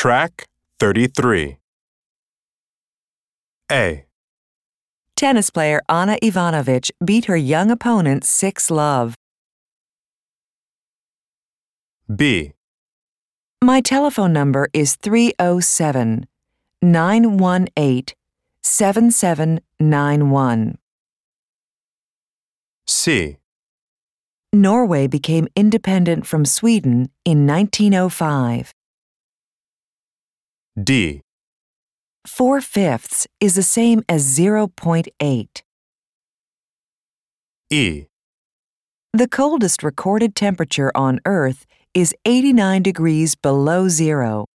Track 33. A, Tennis player Ana Ivanovic beat her young opponent 6-love. B, My telephone number is 307-918-7791. C, Norway became independent from Sweden in 1905. D, 4/5 is the same as 0.8. E, The coldest recorded temperature on Earth is 89 degrees below zero.